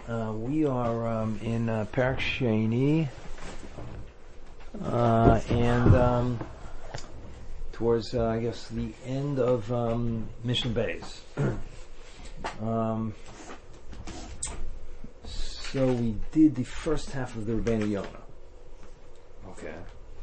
We are in Parak Sheni, and towards, I guess, the end of Mishnah Beis. So we did the first half of the Rebbeinu Yonah. Okay.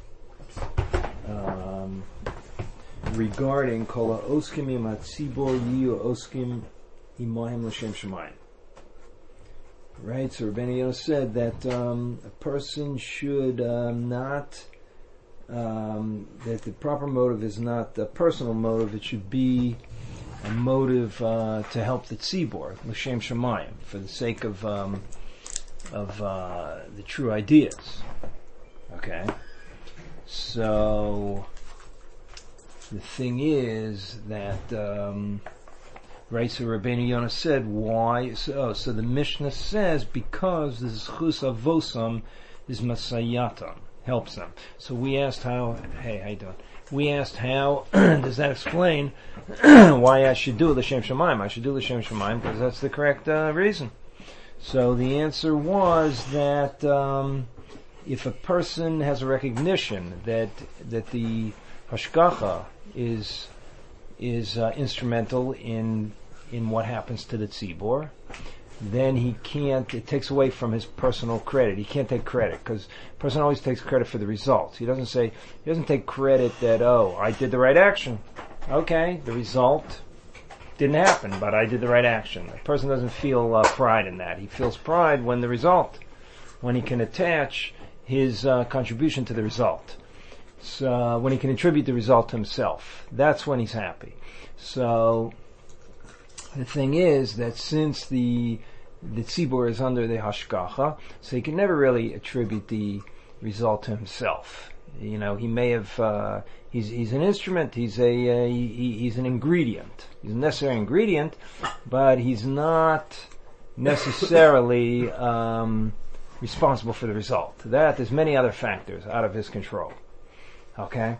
Regarding Kol ha'oskim im hatzibor yiyu oskim imohem l'shem shemayim. Right, so Rebbeinu Yonah said that a person should not, that the proper motive is not a personal motive, it should be a motive to help the tzibor, l'shem shemayim, for the sake of the true ideas. Okay, so the thing is that, right, so Rebbeinu Yonah said, why? So the Mishnah says, because the Zchus Avosam is Masayatam, helps them. So we asked how, hey, how you doing? We asked how, does that explain why I should do L'Shem Shemayim? I should do L'Shem Shemayim because that's the correct reason. So the answer was that if a person has a recognition that the Hashgacha is instrumental in what happens to the tzibor, then he can't, it takes away from his personal credit. He can't take credit, because a person always takes credit for the results. He doesn't take credit that, oh, I did the right action. Okay, the result didn't happen, but I did the right action. A person doesn't feel pride in that. He feels pride when he can attach his contribution to the result. So when he can attribute the result to himself, that's when he's happy. So the thing is that since the tzibor is under the hashgacha, so he can never really attribute the result to himself. You know, he may have he's an instrument. He's an ingredient. He's a necessary ingredient, but he's not necessarily responsible for the result. There's many other factors out of his control. Okay,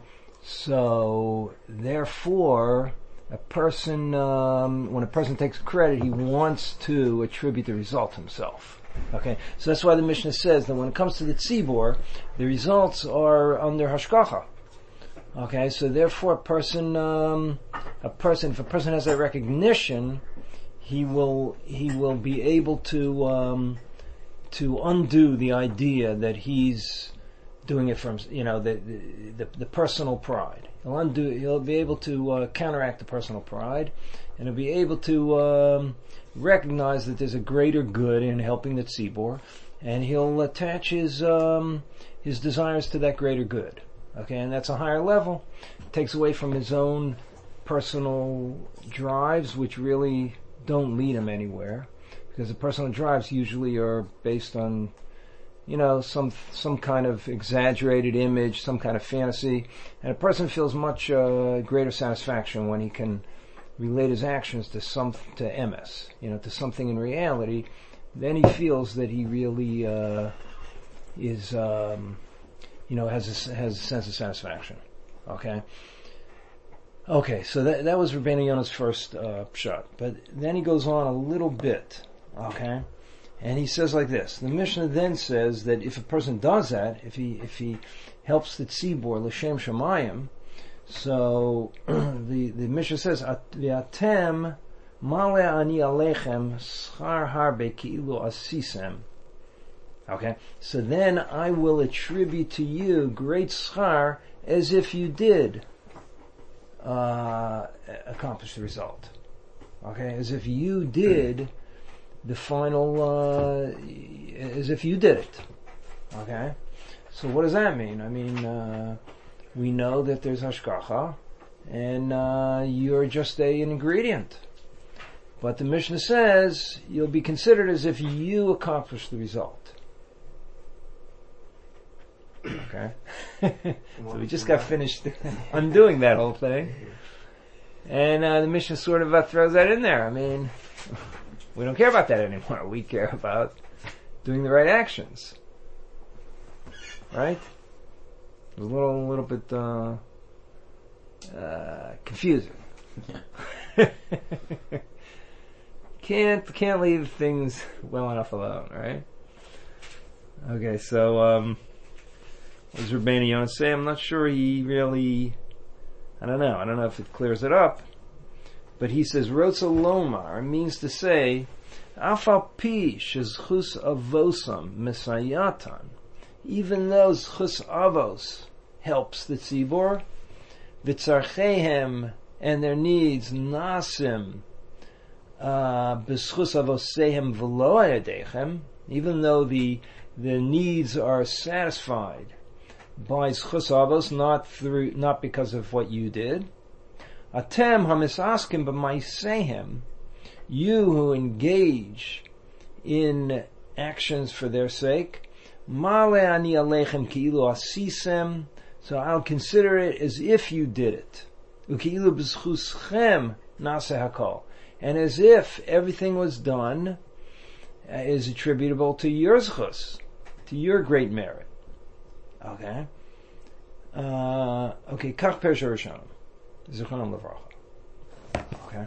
so therefore, a person, when a person takes credit, he wants to attribute the result to himself. Okay, so that's why the Mishnah says that when it comes to the tzibor, the results are under hashgacha. Okay, so therefore, if a person has that recognition, he will be able to undo the idea that he's doing it from, the personal pride. He'll be able to counteract the personal pride, and he'll be able to recognize that there's a greater good in helping the tzibor, and he'll attach his desires to that greater good. Okay, and that's a higher level. It takes away from his own personal drives, which really don't lead him anywhere, because the personal drives usually are based on some kind of exaggerated image, some kind of fantasy, and a person feels much greater satisfaction when he can relate his actions to emes, to something in reality. Then he feels that he really is, has a sense of satisfaction. Okay, so that was Rebbeinu Yonah's first pshat, but then he goes on a little bit. Okay. And he says like this. The Mishnah then says that if a person does that, if he helps the tzibor l'shem shemayim, so the Mishnah says, "V'atem male ani alechem schar harbe ki'ilu asisem." Okay, so then I will attribute to you great schar as if you did accomplish the result. Okay, as if you did the final, as if you did it. Okay? So what does that mean? I mean, we know that there's hashgacha, and you're just an ingredient. But the Mishnah says you'll be considered as if you accomplished the result. Okay? So we just got finished undoing that whole thing. And the Mishnah sort of throws that in there. I mean, we don't care about that anymore. We care about doing the right actions. Right? It was a little bit confusing. can't leave things well enough alone, right? Okay, so what does Rabbeinu Yonah say? I'm not sure he really. I don't know if it clears it up. But he says, Rotza Lomar means to say, Afal pi shezchus avosam misayatan, even though zchus avos helps the tzibor, v'tzarchehem and their needs nasim b'zchus avosehem v'lo ayadechem, even though the needs are satisfied by zchus avos, not because of what you did. Atem hamisaskim b'maisehem, you who engage in actions for their sake, male ani alechem ki'ilu asisem, so I'll consider it as if you did it. Uki'ilu b'zchuschem nase hakol, and as if everything was done is attributable to your zchus, to your great merit. Okay. Kach Perush Rishonim. Zichronam Levracha. Okay.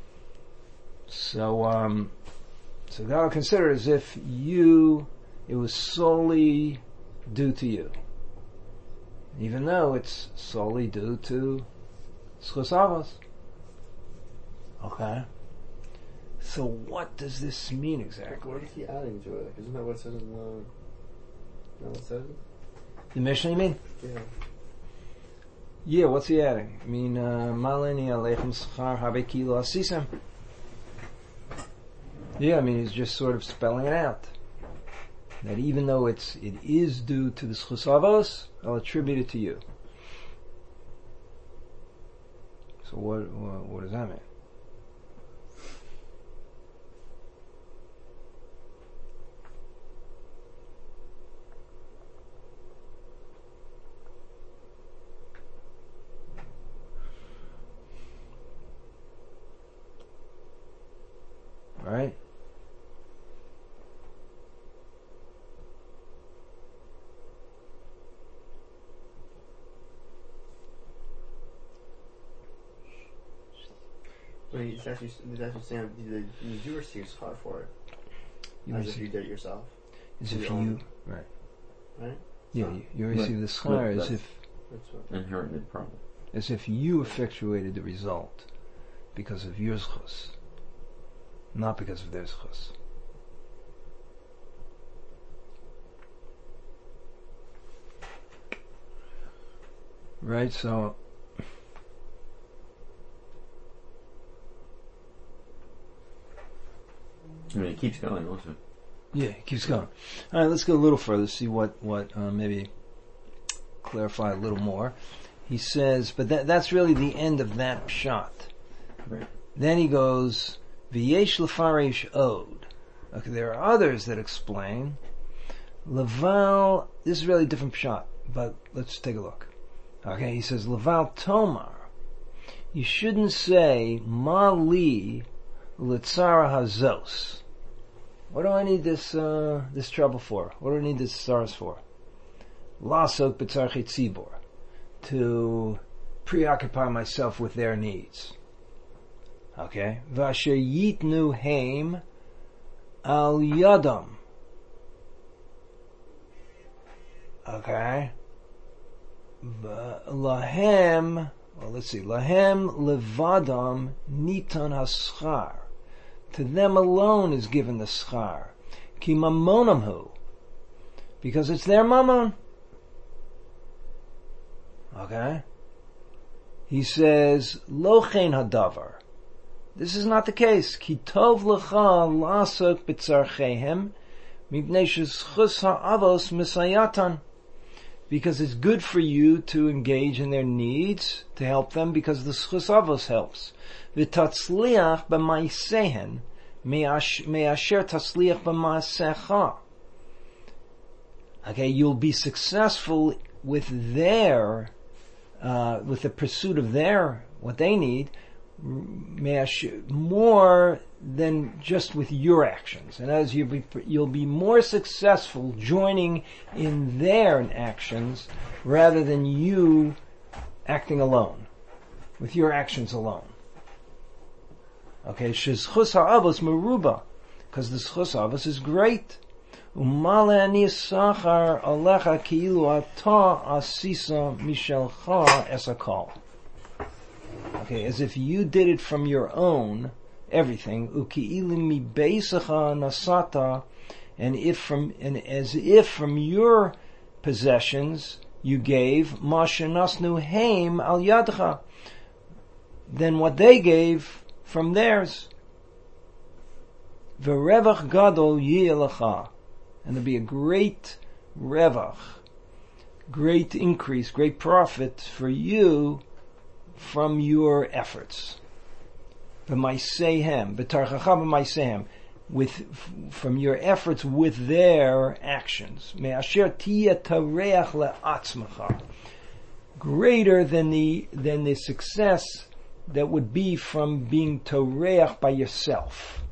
So God will consider as if it was solely due to you. Even though it's solely due to Zchus Avos. Okay. So what does this mean exactly? What is he adding to it? Isn't that what it says in the... what it says? The Mishnah, you mean? Yeah. Yeah, what's he adding? I mean, Maleni Alechem Schar Habe Kilo Asisem. Yeah, I mean, he's just sort of spelling it out. That even though it is due to the Zchus Avos, I'll attribute it to you. So what does that mean? Right? But he's actually saying you do receive schar for it. As if you did it yourself. As if you... Right. Right? Yeah, you receive the schar as if... Inherited problem. As if you effectuated the result because of your zchus, not because of their zchus. Right, so... I mean, it keeps going also. Yeah, it keeps going. Alright, let's go a little further, see what maybe clarify a little more. He says, but that's really the end of that pshat. Right. Then he goes, V'yesh lefaresh od. Okay, there are others that explain. Laval, this is really a different pshat, but let's take a look. Okay, he says, Laval Tomar. You shouldn't say, Mali Litzara Hazos. What do I need this trouble for? What do I need this stars for? Lasot b'tzarchei tzibor. To preoccupy myself with their needs. Okay? Vasher yitnu heim al yadam. Okay? Lahem, well, let's see. Lahem levadam nitan haschar. To them alone is given the schar. Ki mamonam hu. Because it's their mammon. Okay? He says, Lo chen hadavar. This is not the case. Ki tov lecha lasok b'tzarchehem mipnei shezchus ha'avos misayatan. Because it's good for you to engage in their needs, to help them, because the zchus avos helps. V'tatzliach b'maisehen me'asher tatzliach b'maisecha. Okay, you'll be successful with their, with the pursuit of what they need, more than just with your actions. And as you'll be more successful joining in their actions rather than you acting alone, with your actions alone. Okay, shezchus ha'avos meruba, because the zchus ha'avos is great. Umale ani sachar alecha ki'ilu ata asisa mishelcha esakol. Okay, as if you did it from your own, everything. Uki'ilu mi beisacha nasata, and as if from your possessions you gave mashenasnu heim al yadcha, then what they gave from theirs. V'revach gadol yi'elecha, and there'll be a great revach, great increase, great profit for you from your efforts. V'maisehem, v'tarchacha v'maisehem, from your efforts with their actions. Me'asher tiyeh tareach le'atzmacha, greater than the success that would be from being toreach by yourself.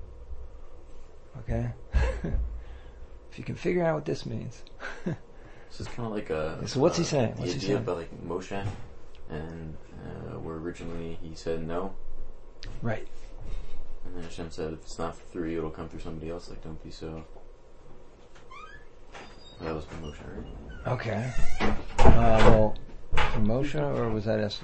Okay? If you can figure out what this means. So it's kind of like a... So what's he saying? The idea about like Moshe, and where originally he said no. Right. And then Hashem said, if it's not through you, it'll come through somebody else. Like, don't be so... That was from Moshe, right? Okay. Well, from Moshe, or was that Esther?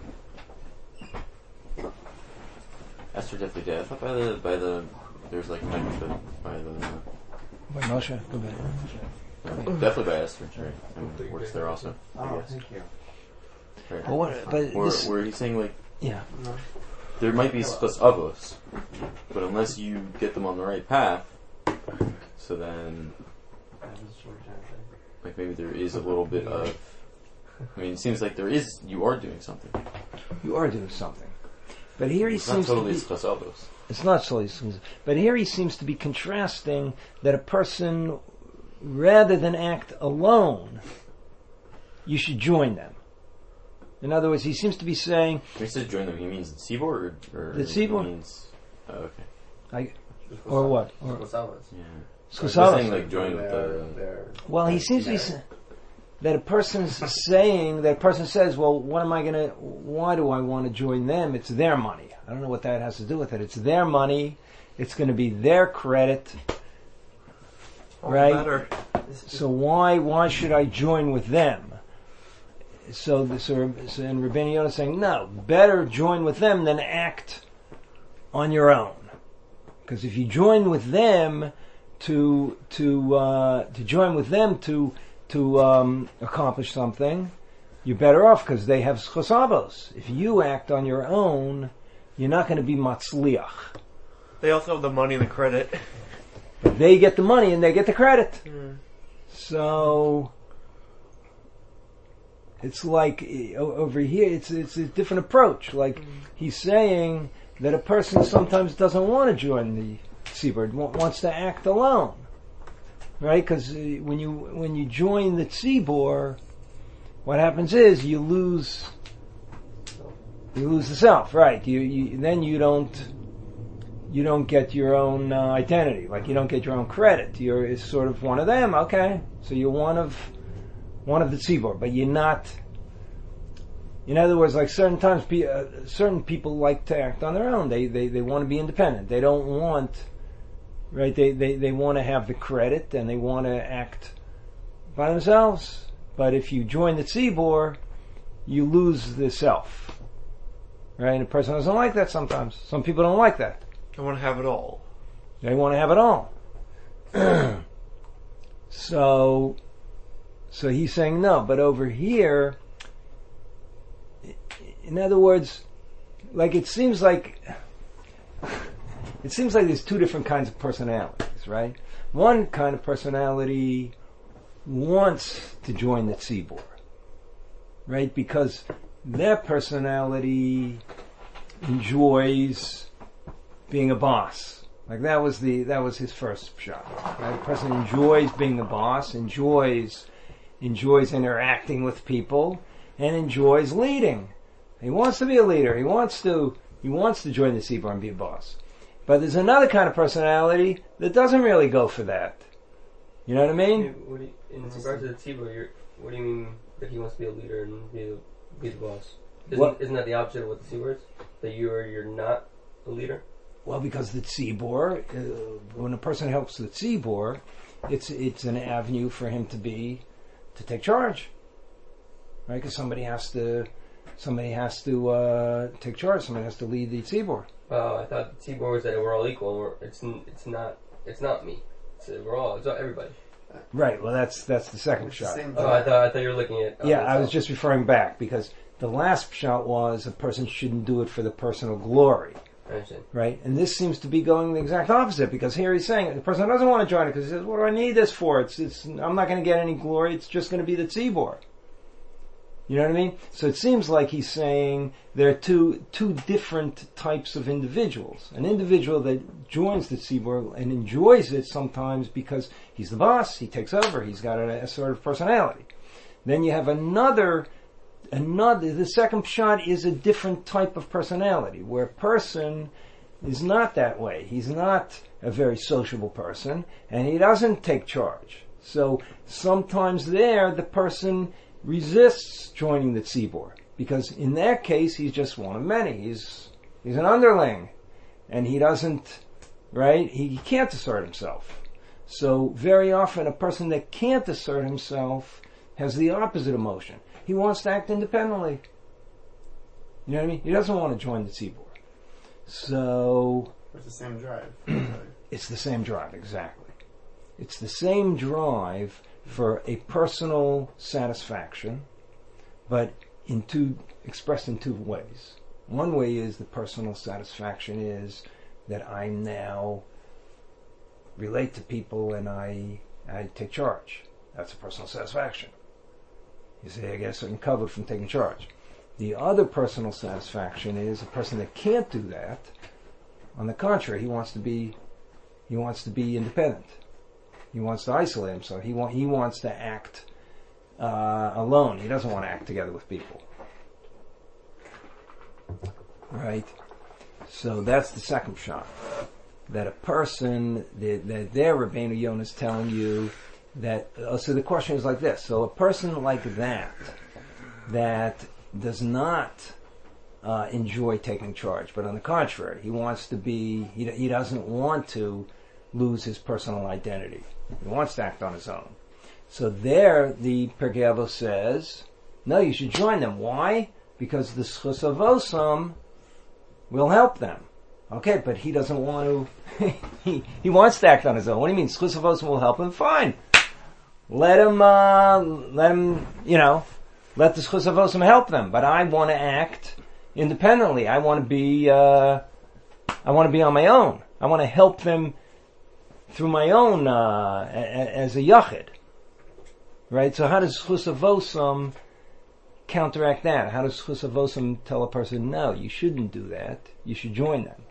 Esther definitely did. I thought by the there's like mention by the... By Moshe? Go back. Definitely by Esther, right? And works there also. Oh, thank you. Right. But where he's saying like... Yeah. There might be plus avos, but unless you get them on the right path, so then, like maybe there is a little bit of. I mean, it seems like you are doing something. You are doing something, but here he it's seems not totally to be. plus avos. It's not totally, but here he seems to be contrasting that a person, rather than act alone, you should join them. In other words, he seems to be saying... When he says join them, he means the tzibor or the tzibor? He means... Oh, okay. Or what? Or Skosavas. Yeah. Skosavas. Saying like join with the... Well, he seems to be saying that a person says, well, why do I want to join them? It's their money. I don't know what that has to do with it. It's their money. It's going to be their credit. Right? Better. So why should I join with them? So and Rabbeinu Yonah is saying, no, better join with them than act on your own. Because if you join with them to accomplish something, you're better off because they have schosavos. If you act on your own, you're not going to be matzliach. They also have the money and the credit. They get the money and they get the credit. So it's like over here, it's a different approach. Like he's saying that a person sometimes doesn't want to join the tzibur, wants to act alone, right? Because when you join the tzibur, what happens is you lose the self, right? You don't get your own identity, like you don't get your own credit. You're sort of one of them, okay? So you're one of the tzibur, but you're not. In other words, like certain times, certain people like to act on their own. They want to be independent. They don't want, right? They want to have the credit and they want to act by themselves. But if you join the tzibur, you lose the self, right? And a person doesn't like that sometimes. Some people don't like that. They want to have it all. They want to have it all. So he's saying no, but over here, in other words, like it seems like there's two different kinds of personalities, right? One kind of personality wants to join the tzibur, right? Because their personality enjoys being a boss. Like that was his first shot. Right? A person enjoys being the boss, enjoys interacting with people, and enjoys leading. He wants to be a leader. He wants to join the tzibur and be a boss. But there's another kind of personality that doesn't really go for that. You know what I mean? In regards to the tzibur, what do you mean that he wants to be a leader and be the boss? Isn't that the opposite of what the tzibur is? That you're not a a leader? Well, because the tzibor, when a person helps the tzibor, it's an avenue for him to take charge, right? Because somebody has to take charge. Somebody has to lead the tzibor. Oh, I thought the tzibor was that we're all equal. It's not me. It's everybody. Right. Well, that's the second shot. I thought you were looking at. I was just referring back because the last shot was a person shouldn't do it for the personal glory. I understand. Right? And this seems to be going the exact opposite because here he's saying the person doesn't want to join it because he says, what do I need this for? I'm not going to get any glory. It's just going to be the tzibor. You know what I mean? So it seems like he's saying there are two different types of individuals. An individual that joins the tzibor and enjoys it sometimes because he's the boss, he takes over, he's got a sort of personality. Then you have the second shot is a different type of personality, where a person is not that way. He's not a very sociable person, and he doesn't take charge. So sometimes there, the person resists joining the tzibor, because in that case, he's just one of many. He's an underling, and he doesn't, right? He can't assert himself. So very often, a person that can't assert himself has the opposite emotion. He wants to act independently. You know what I mean? He doesn't want to join the tzibor. So it's the same drive. It's the same drive, exactly. It's the same drive for a personal satisfaction, but expressed in two ways. One way is the personal satisfaction is that I now relate to people and I take charge. That's a personal satisfaction. You say, I get a certain cover from taking charge. The other personal satisfaction is a person that can't do that. On the contrary, he wants to be independent. He wants to isolate himself. He wants to act alone. He doesn't want to act together with people. Right? So that's the second shot. That a person, that their Rabbeinu Yonah is telling you that, so the question is like this. So a person like that does not enjoy taking charge, but on the contrary, he doesn't want to lose his personal identity. He wants to act on his own. So there, the Pirkei Avos says, no, you should join them. Why? Because the Schus Avosam will help them. Okay, but he doesn't want to, he wants to act on his own. What do you mean? Schus Avosam will help him? Fine. Let him, let the Schus Avosam help them. But I want to act independently. I want to be on my own. I want to help them through my own, as a yachid. Right? So how does Schus Avosam counteract that? How does Schus Avosam tell a person, no, you shouldn't do that. You should join them.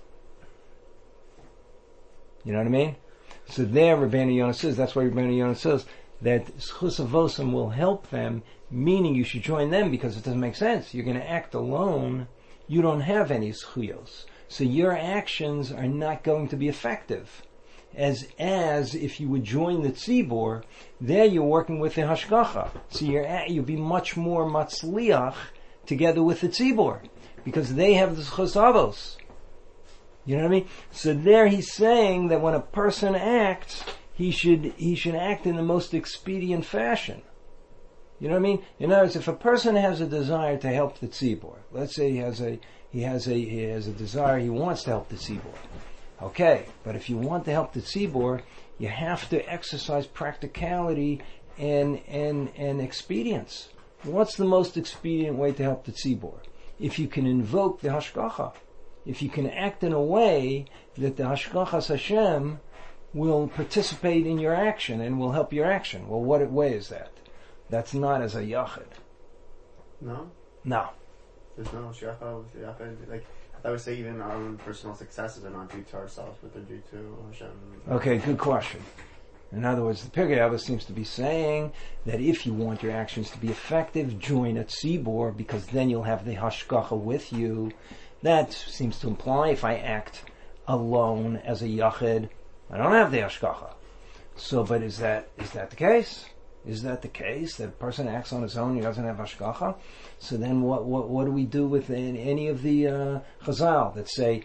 You know what I mean? So there, Rabbeinu Yonah says, that's why Rabbeinu Yonah says that Schus Avosam will help them, meaning you should join them because it doesn't make sense. You're going to act alone. You don't have any schuyos. So your actions are not going to be effective. As if you would join the tzibor, there you're working with the hashgacha. So you'll be much more matzliach together with the tzibor, because they have the schus avos. You know what I mean? So there he's saying that when a person acts, he should act in the most expedient fashion. You know what I mean? In other words, if a person has a desire to help the tzibor, let's say he has a desire, he wants to help the tzibor. Okay, but if you want to help the tzibor, you have to exercise practicality and expedience. What's the most expedient way to help the tzibor? If you can invoke the hashgacha, if you can act in a way that the hashgachas Hashem will participate in your action and will help your action. Well, what way is that? That's not as a yachid. No? No. There's no hashgacha with the yachid. Like, I would say even our own personal successes are not due to ourselves, but they're due to Hashem. Okay, good question. In other words, the Pirkei Avos seems to be saying that if you want your actions to be effective, join a tzibor, because then you'll have the hashgacha with you. That seems to imply if I act alone as a yachid, I don't have the hashgacha. So, but is that the case? Is that the case? That a person acts on his own, he doesn't have hashgacha? So then what do we do with any of the Chazal that say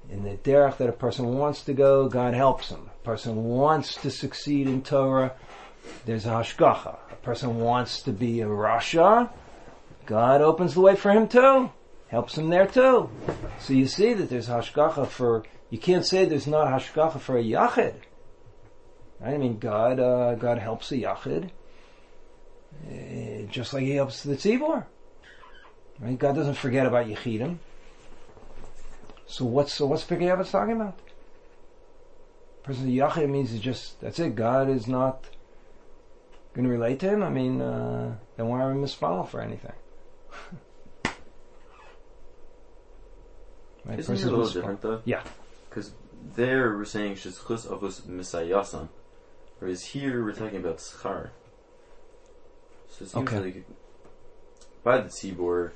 in the derech that a person wants to go, God helps him. A person wants to succeed in Torah, there's a hashgacha. A person wants to be a rasha, God opens the way for him too. Helps him there too. So you see that there's hashgacha for, you can't say there's not hashgacha for a yachid. Right? I mean, God helps a yachid, just like he helps the tzibor. Right? God doesn't forget about Yechidim. So what's Pirkei Avos talking about? Person of Yachid means it's just, that's it, God is not going to relate to him? I mean, then why are we misfollow for anything? Right? Isn't it a little different though? Yeah. Because there we're saying Shizchus Avos Misayasan, whereas here we're talking about Schar. So it seems like by the Tzibor,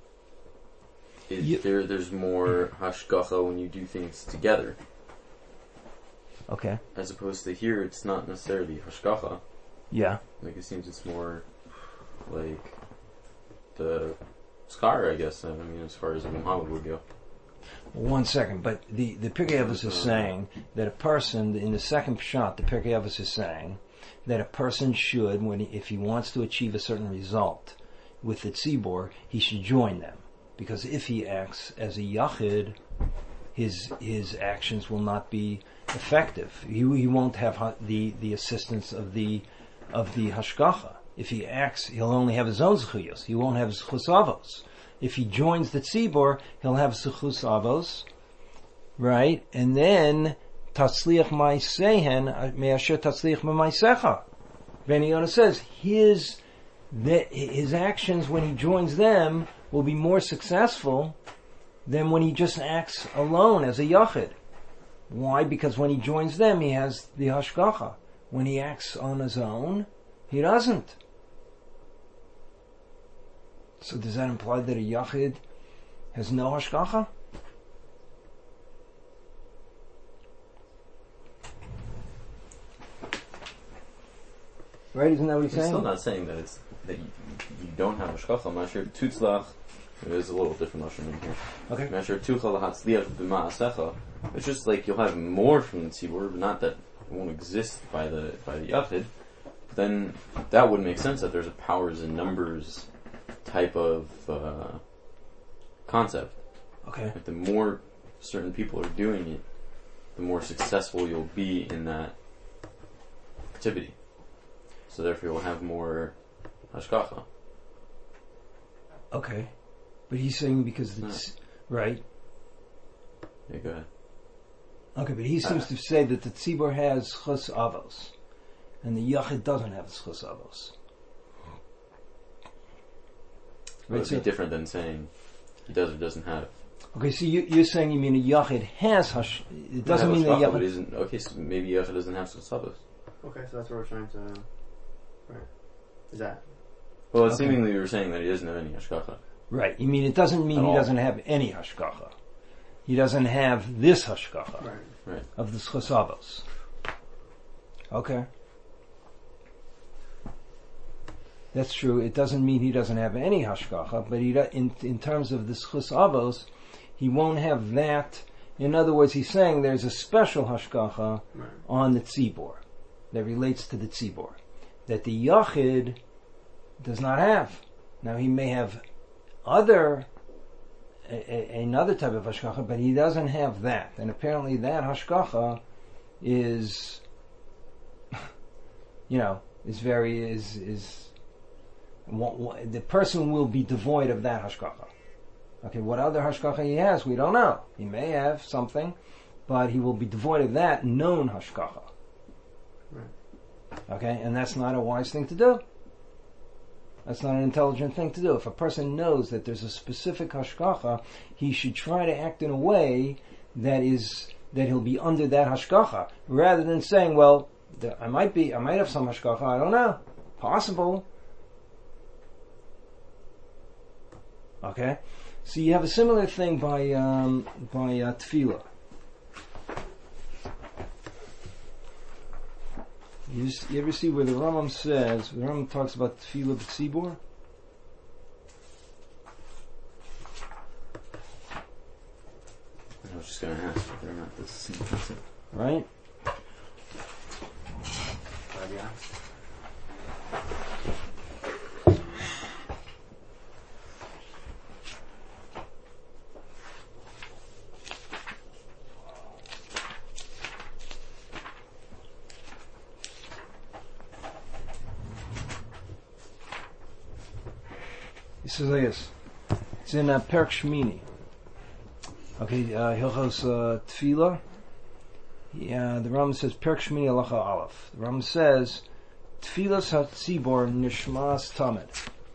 there's more hashgacha when you do things together. Okay. As opposed to here, it's not necessarily hashgacha. Yeah. Like it seems it's more like the Schar, I guess. I mean, as far as Muhammad would go. 1 second, but the Pirkei Avos is saying that a person, in the second pshat, the Pirkei Avos is saying that a person should, if he wants to achieve a certain result with the tzibor, he should join them. Because if he acts as a yachid, his actions will not be effective. He won't have the assistance of the hashgacha. If he acts, he'll only have his own zechuyos. He won't have zechus avos. If he joins the tzibor, he'll have zechus avos, right? And then tatzliach ma'asehen me'asher tatzliach ma'asecha. Ben Yonah says his actions when he joins them will be more successful than when he just acts alone as a yachid. Why? Because when he joins them, he has the hashgacha. When he acts on his own, he doesn't. So does that imply that a yachid has no hashgacha? Right? Isn't that what he's saying? Still not saying that that you don't have hashgacha. I'm not sure tutzlach. There's a little different notion in here. Okay. I'm not sure tuchal hatzliach b'ma'asecha. It's just like you'll have more from the tzibur, but not that it won't exist by the yachid. But then that would make sense that there's a powers and numbers type of concept. Okay. Like the more certain people are doing it, the more successful you'll be in that activity. So therefore you'll have more hashgacha. Okay. But he's saying because it's... Right. Yeah, go ahead. Okay, but he seems to say that the tzibor has chus avos, and the yachid doesn't have chus avos. Right, it would be different than saying he does or doesn't have. Okay, so you're saying you mean a yachid has hash... It doesn't mean that yachid... Isn't, okay, so maybe yachid doesn't have chus avos. Okay, so that's what we're trying to... Right. Is that... Well, seemingly we were saying that he doesn't have any hashgacha. Right, you mean it doesn't mean he doesn't have any hashgacha. He doesn't have this hashgacha right. of the chus avos. Okay. That's true. It doesn't mean he doesn't have any hashgacha, but in terms of the chus avos, he won't have that. In other words, he's saying there's a special hashgacha on the tzibor that relates to the tzibor that the yachid does not have. Now he may have another type of hashgacha, but he doesn't have that. And apparently that hashgacha is, the person will be devoid of that hashgacha. Okay, what other hashgacha he has, we don't know. He may have something, but he will be devoid of that known hashgacha. Right. Okay, and that's not a wise thing to do. That's not an intelligent thing to do. If a person knows that there's a specific hashgacha, he should try to act in a way that he'll be under that hashgacha, rather than saying, well, I might have some hashgacha, I don't know. Possible. Okay? So you have a similar thing by tefillah. You ever see where the Rambam says, the Rambam talks about tefillah b'tzibor? I was just going to ask. Right? Glad you asked. He says like this. It's in Perk Shmini. Okay, Hilchos Tefillah. The Rambam says Perk Shmini Halacha Aleph. The Rambam says Tefillas HaTzibor Nishmas Tamid.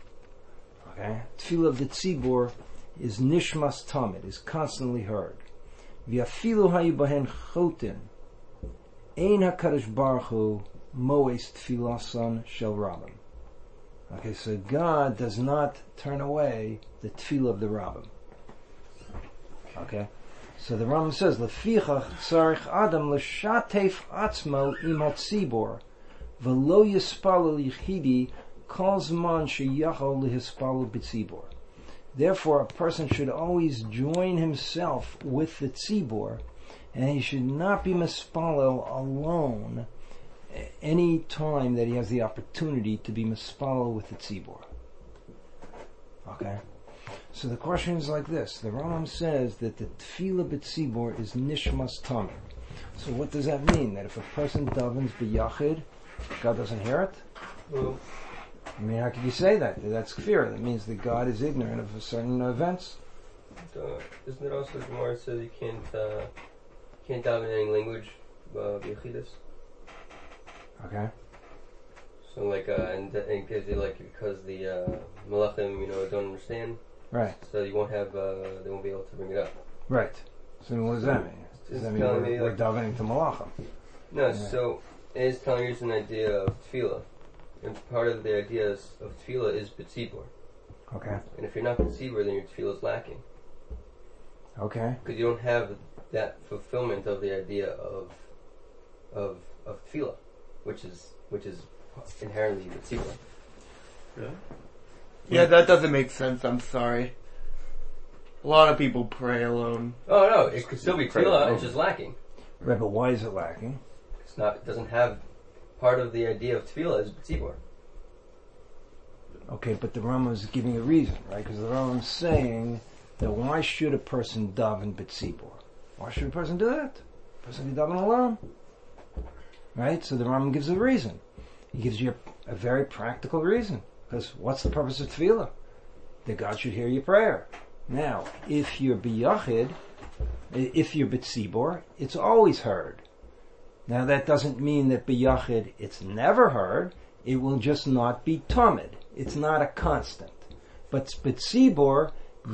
Okay, Tefillah of the Tzibor is Nishmas Tamid, is constantly heard. V'afilu hayu bahen chotin ein HaKadosh Baruch Hu moes Tfilasan shel Rabbim. Okay, so God does not turn away the tefillah of the Rabbim. Okay, so the Rambam says, "Lefichach tzarich Adam l'shatef atzmo im hatzibor, v'lo yispalu yichidi kol zman sheyachol lehispalu b'tzibor." Therefore, a person should always join himself with the tzibor, and he should not be mispalel alone any time that he has the opportunity to be mispalel with the tzibor. Okay? So the question is like this. The Rambam says that the tefillah b'tzibor is nishmas tamid. So what does that mean? That if a person davens b'yachid, God doesn't hear it? Well, I mean, how could you say that? That's kfir. That means that God is ignorant of certain events. isn't it also Gemara says you can't daven in any language b'yachidus? Okay? So like and gives you like because the malachim don't understand, Right. so you won't have they won't be able to bring it up. Right. So what does that mean? Does It's that mean telling me, we're like- davening to malachim? No, Yeah. so it is telling you an idea of tefillah, and part of the ideas of tefillah is b'tzibur. Okay. And if you're not b'tzibur, then your tefillah is lacking Okay. because you don't have that fulfillment of the idea of tefillah, which is inherently b'tzibur. Really? Yeah, that doesn't make sense. I'm sorry. A lot of people pray alone. Oh no, it could still be Pray tefillah. alone. It's just lacking. Right, but why is it lacking? It's not. It doesn't have part of the idea of tefillah is b'tzibur. Okay, but the Rambam is giving a reason, right? Because the Rambam is saying that why should a person daven b'tzibur? Why should a person do that? A person can daven alone. Right? So the Rambam gives a reason. He gives you a very practical reason. Because what's the purpose of tefillah? That God should hear your prayer. Now, if you're b'yachid, if you're b'tzibur, it's always heard. Now that doesn't mean that b'yachid it's never heard. It will just not be tamid. It's not a constant. But b'tzibur,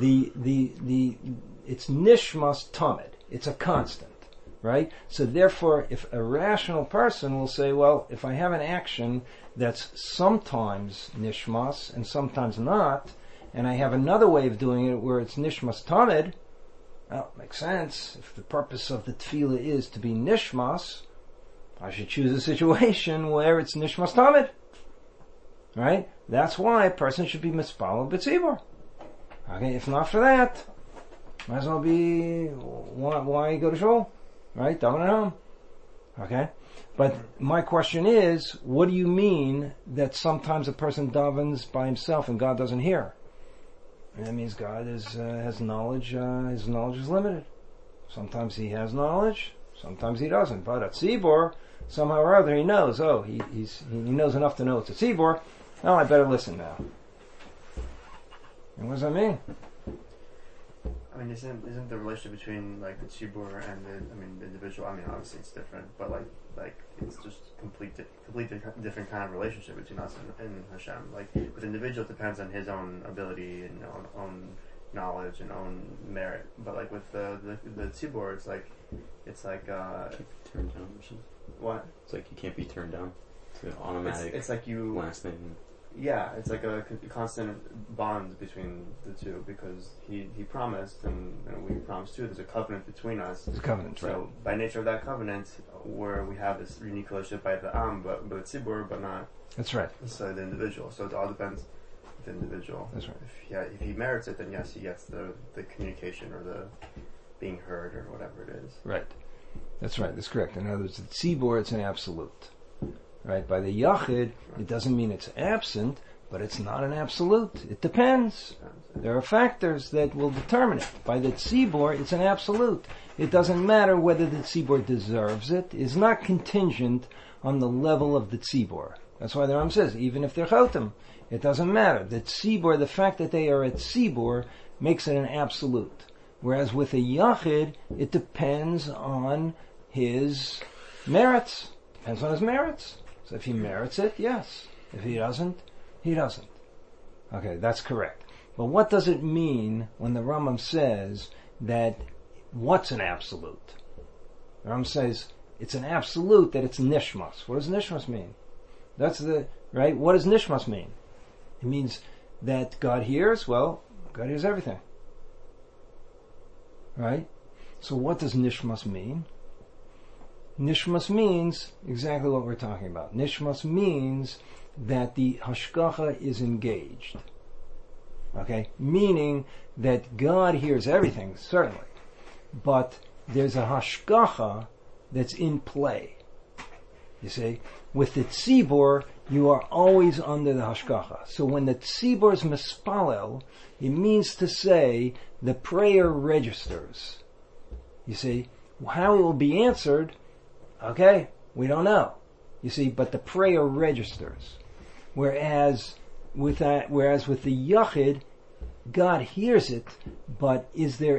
it's nishmas tamid. It's a constant. Right? So therefore, if a rational person will say, well, if I have an action that's sometimes nishmas and sometimes not, and I have another way of doing it where it's nishmas tamid, well, it makes sense. If the purpose of the tefillah is to be nishmas, I should choose a situation where it's nishmas tamid. Right? That's why a person should be mispalel b'tzibur. Okay, if not for that, might as well be, why go to shul? Right? Daven at home. Okay? But my question is, what do you mean that sometimes a person davens by himself and God doesn't hear? And that means God has knowledge, his knowledge is limited. Sometimes he has knowledge, sometimes he doesn't. But at Tzibor, somehow or other he knows, he knows enough to know it's a Tzibor, I better listen now. And what does that mean? I mean, isn't the relationship between like the tzibur and the individual? I mean, obviously it's different, but like it's just completely different kind of relationship between us and Hashem. Like with the individual, it depends on his own ability and own knowledge and own merit. But like with the tzibur, it's like Turned down or something. what? It's like you can't be turned down. It's an automatic It's like you. last name. Yeah, it's like a constant bond between the two because he promised and we promised too. There's a covenant between us. It's a covenant, right? So by nature of that covenant, where we have this unique relationship by the but tzibur, but not That's right. necessarily the individual. So it all depends on the individual. That's right. If he merits it, then yes, he gets the communication or the being heard or whatever it is. Right. That's right. That's correct. In other words, the tzibor, it's an absolute. Right? By the yachid, it doesn't mean it's absent, but it's not an absolute. It depends. There are factors that will determine it. By the tzibor, it's an absolute. It doesn't matter whether the tzibor deserves it. It's not contingent on the level of the tzibor. That's why the Ram says, even if they're chotem, it doesn't matter. The tzibor, the fact that they are a tzibor, makes it an absolute. Whereas with a yachid, it depends on his merits. Depends on his merits. So if he merits it, yes. If he doesn't, he doesn't. Okay, that's correct. But what does it mean when the Rambam says that what's an absolute? The Rambam says it's an absolute that it's nishmas. What does nishmas mean? That's the, right? What does nishmas mean? It means that God hears, well, God hears everything. Right? So what does nishmas mean? Nishmas means exactly what we're talking about. Nishmas means that the hashgacha is engaged. Okay? Meaning that God hears everything, certainly. But there's a hashgacha that's in play. You see? With the tzibor, you are always under the hashgacha. So when the tzibor is mispalel, it means to say the prayer registers. You see? How it will be answered, okay, we don't know. You see, but the prayer registers. Whereas with the yachid, God hears it, but is the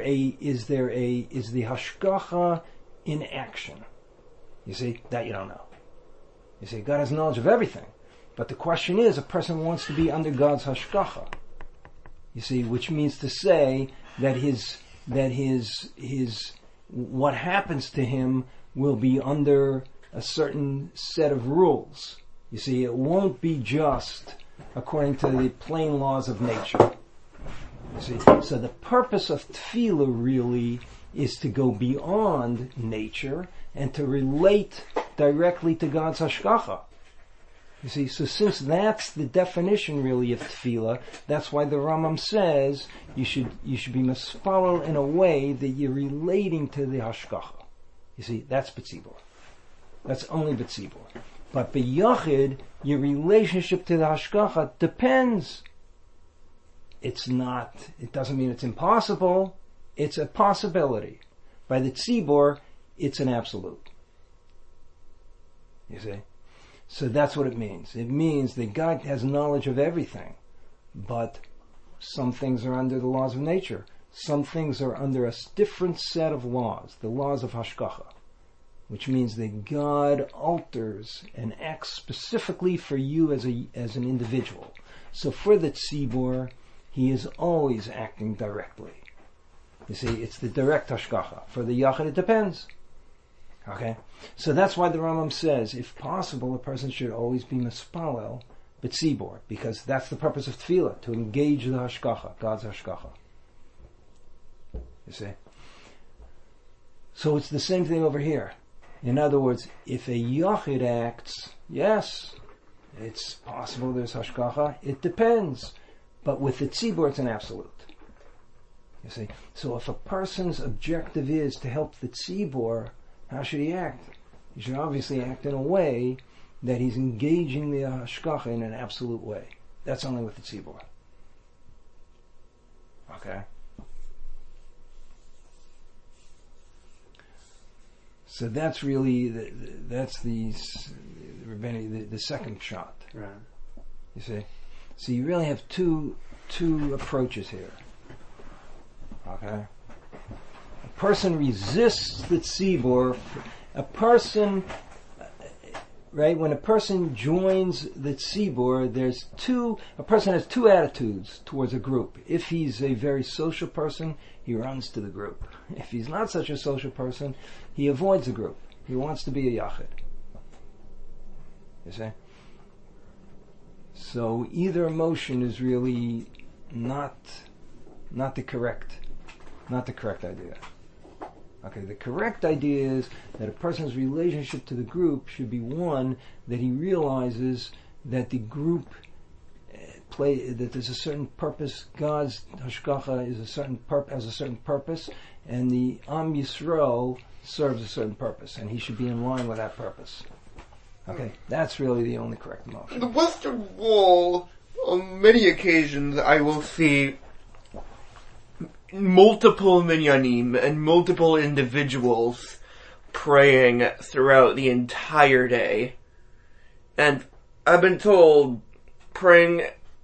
hashgacha in action? You see, that you don't know. You see, God has knowledge of everything, but the question is, a person wants to be under God's hashgacha. You see, which means to say that his what happens to him will be under a certain set of rules. You see, it won't be just according to the plain laws of nature. You see, so the purpose of tefillah really is to go beyond nature and to relate directly to God's hashgacha. You see, so since that's the definition really of tefillah, that's why the Rambam says you should be misfollow in a way that you're relating to the hashgacha. You see, that's betzibur. That's only betzibur. But b'yachid, your relationship to the hashgacha depends. It doesn't mean it's impossible. It's a possibility. By the tzibur, it's an absolute. You see? So that's what it means. It means that God has knowledge of everything, but some things are under the laws of nature. Some things are under a different set of laws, the laws of hashgacha, which means that God alters and acts specifically for you as an individual. So for the tzibur, he is always acting directly. You see, it's the direct hashgacha. For the yachid, it depends. Okay? So that's why the Rambam says, if possible, a person should always be mispalel b'tzibor, because that's the purpose of tefillah, to engage the hashgacha, God's hashgacha. You see? So it's the same thing over here. In other words, if a yachid acts, yes, it's possible there's hashgacha, it depends. But with the tzibor, it's an absolute. You see? So if a person's objective is to help the tzibor, how should he act? He should obviously act in a way that he's engaging the hashgacha in an absolute way. That's only with the tzibor. Okay? So that's really the second shot. Right. You see? So you really have two approaches here. Okay? A person resists the tzibor. A person, right? When a person joins the tzibor, a person has two attitudes towards a group. If he's a very social person, he runs to the group. If he's not such a social person, he avoids the group. He wants to be a yachid. You see? So either emotion is really not the correct idea. Okay, the correct idea is that a person's relationship to the group should be one that he realizes that the group that there's a certain purpose. God's hashgacha has a certain purpose, and the Am Yisrael serves a certain purpose, and he should be in line with that purpose. Okay, that's really the only correct The emotion. Western Wall, on many occasions, I will see multiple minyanim and multiple individuals praying throughout the entire day. And I've been told praying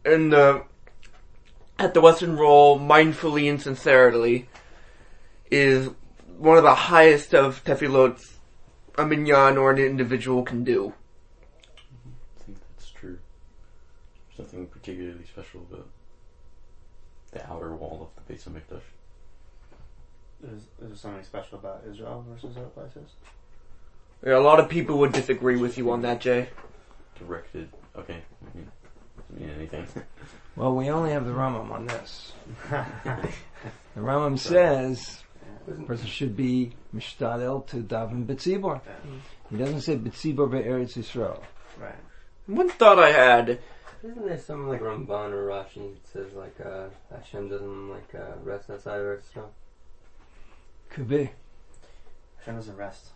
at the Western Wall mindfully and sincerely is one of the highest of tefillot a minyan or an individual can do. I think that's true. There's nothing particularly special about the outer wall of the Beis HaMikdash. Is there something special about Israel versus other places? Yeah, a lot of people would disagree with you on that, Jay. Directed. Okay. Doesn't mean anything. Well, we only have the Rambam on this. The Rambam says the person should be mishtadel to daven b'tzibor. He doesn't say b'tzibor be'eretz Yisrael. Right. One thought I had, Isn't there something like Ramban or Rashi that says like Hashem doesn't rest outside of Eretz Yisrael? Could be. Hashem doesn't rest.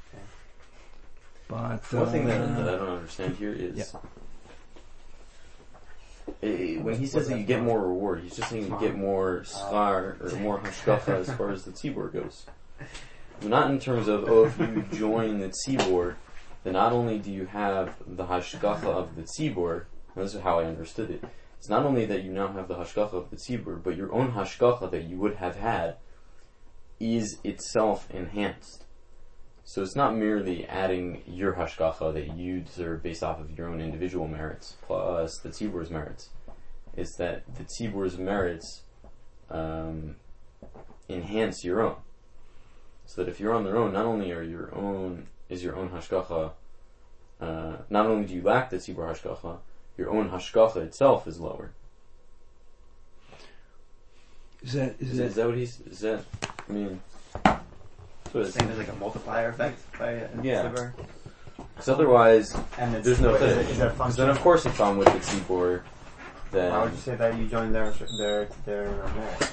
But One thing that I don't understand here is when he says that you get more reward, he's just saying you get more schar or more hashgacha as far as the tzibor goes. Not in terms of, if you join the tzibor, then not only do you have the hashgacha of the tzibor, and this is how I understood it, it's not only that you now have the hashgacha of the tzibor, but your own hashgacha that you would have had is itself enhanced. So it's not merely adding your hashgacha that you deserve based off of your own individual merits plus the tzibor's merits. It's that the tzibor's merits enhance your own. So that if you're on their own, not only is your own hashgacha, not only do you lack the tzibor hashgacha, your own hashgacha itself is lower. is that I mean, So it's saying there's like a multiplier effect by tzibor? because otherwise, And it's, there's no is fit. it a Because function? then, of course, if I'm with the tzibor, then Why would you say that you joined their merit?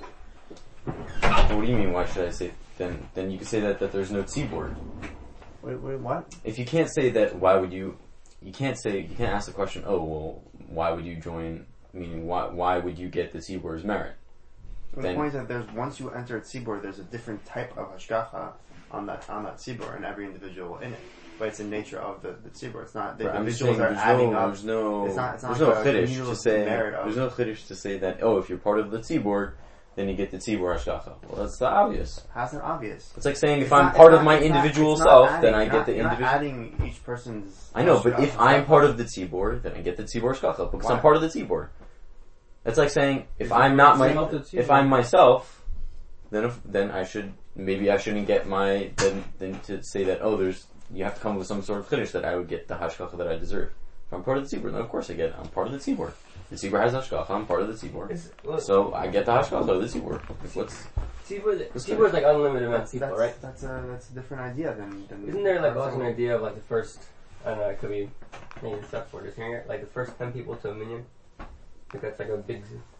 what do you mean? Why should I say? Then you could say that there's no tzibor. Wait, what? If you can't say that, why would you? You can't ask the question. Oh well, why would you join? Meaning, why would you get the tzibor's merit? Well, the point is that once you enter a tzibor, there's a different type of hashgacha on that tzibor and every individual in it. But it's the nature of the tzibor. It's not the individuals are adding up. There's no It's not chiddush to say. merit of- There's no chiddush to say that. Oh, if you're part of the tzibor, then you get the tzibor hashgacha. Well, that's obvious. How's it obvious? It's like saying if It's I'm not- part it's of not- my it's not- individual it's not self, adding- then I you're get not- the you're not individual. adding each person's. I know, but hashgacha. if I'm part of the tzibor, then I get the tzibor hashgacha because Why? I'm part of the tzibor. It's like saying if I'm not if I'm myself, then I shouldn't get my then to say that you have to come with some sort of chiddush that I would get the hashgacha that I deserve. If I'm part of the tzibor, then of course I'm part of the tzibor. The tzibor has hashgacha. I'm part of the tzibor, so I get the hashgacha of the tzibor. Tzibor is like unlimited amount of people, right? That's a different idea than Isn't there like also an idea of like the first, I don't know, it could be maybe the step for just hearing it, like the first 10 people to a minion? I think that's like a big,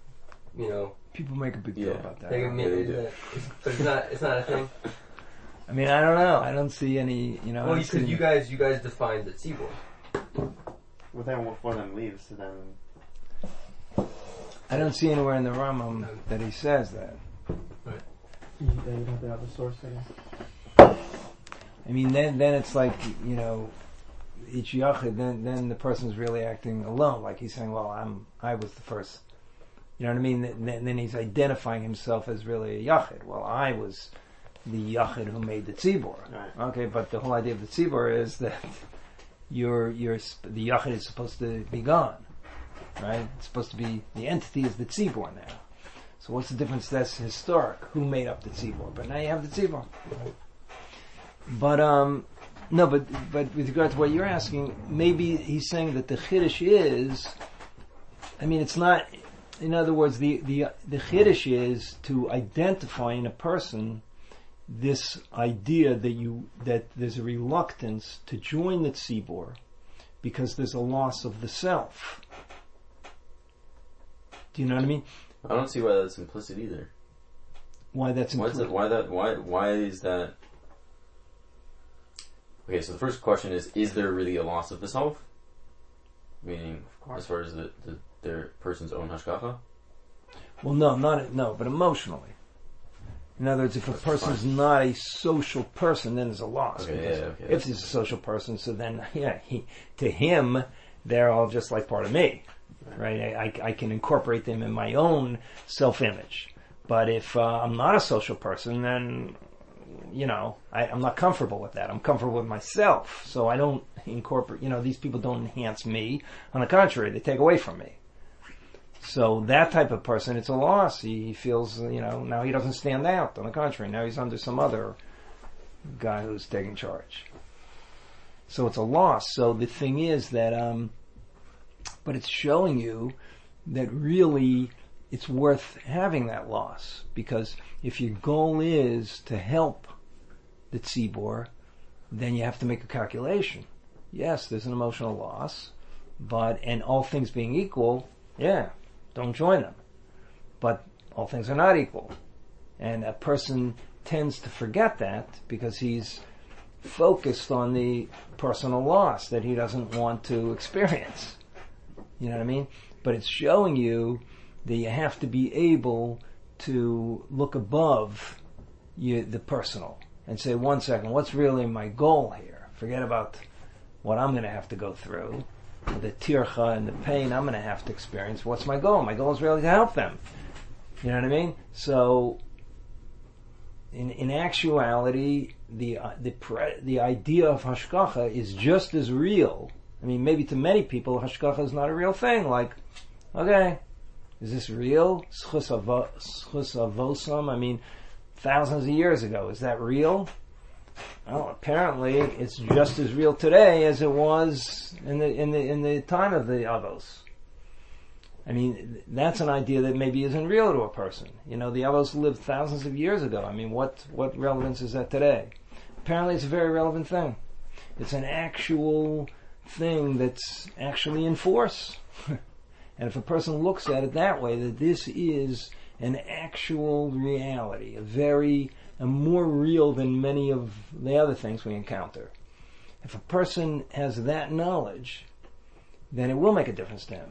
people make a big deal about that. like a minion, but it's not a thing. I mean, I don't know. I don't see any. I Well, don't because see- you guys defined the tzibor. Well, then before them leaves, so then I don't see anywhere in the Rambam that he says that. you have to have the source again. I mean, then it's like each yachid. Then the person's really acting alone, like he's saying, "Well, I was the first." You know what I mean? Then he's identifying himself as really a yachid. Well, I was the yachid who made the tzibor. Right. Okay, but the whole idea of the tzibor is that the yachid is supposed to be gone, right? It's supposed to be the entity is the tzibor now. So what's the difference? That's historic. Who made up the tzibor? But now you have the tzibor. But no, but with regard to what you're asking, maybe he's saying that the chiddush is. I mean, it's not. In other words, the chiddush is to identify in a person this idea that there's a reluctance to join the tzibor because there's a loss of the self. Do you know what I mean? I don't see why that's implicit either. Why that's Why is implicit? that? Why is that? Okay, so the first question is there really a loss of the self? Meaning, as far as their person's own hashgacha? Well, no, but emotionally. In other words, if a person's not a social person, then there's a loss. Okay, If he's a social person, so then, to him, they're all just like part of me. Right? I can incorporate them in my own self-image. But if I'm not a social person, then, I'm not comfortable with that. I'm comfortable with myself. So I don't incorporate, these people don't enhance me. On the contrary, they take away from me. So that type of person, it's a loss. He feels, now he doesn't stand out. On the contrary, now he's under some other guy who's taking charge. So it's a loss. So the thing is that, but it's showing you that really it's worth having that loss, because if your goal is to help the tzibor, then you have to make a calculation. Yes, there's an emotional loss, and all things being equal, don't join them. But all things are not equal. And a person tends to forget that because he's focused on the personal loss that he doesn't want to experience. You know what I mean? But it's showing you that you have to be able to look above the personal and say, 1 second, what's really my goal here? Forget about what I'm going to have to go through, the tircha and the pain I'm going to have to experience. What's my goal? My goal is really to help them. You know what I mean? So, in actuality, the idea of hashgacha is just as real. I mean, maybe to many people, hashgacha is not a real thing. Like, okay, is this real? Schus avosam. I mean, thousands of years ago, is that real? Well, apparently, it's just as real today as it was in the time of the avos. I mean, that's an idea that maybe isn't real to a person. The avos lived thousands of years ago. I mean, what relevance is that today? Apparently, it's a very relevant thing. It's an actual thing that's actually in force. And if a person looks at it that way, that this is an actual reality, a more real than many of the other things we encounter. If a person has that knowledge, then it will make a difference to him.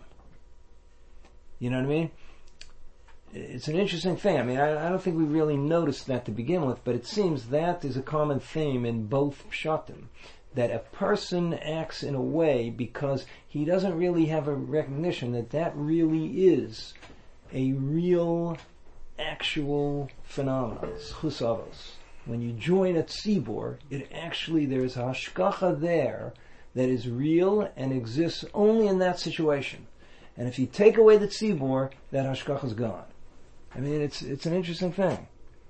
You know what I mean? It's an interesting thing. I mean, I don't think we really noticed that to begin with, but it seems that is a common theme in both pshatim. That a person acts in a way because he doesn't really have a recognition that really is a real, actual phenomenon. Schus avos. When you join a tzibor, there's a hashgacha there that is real and exists only in that situation. And if you take away the tzibor, that hashgacha is gone. I mean, it's an interesting thing.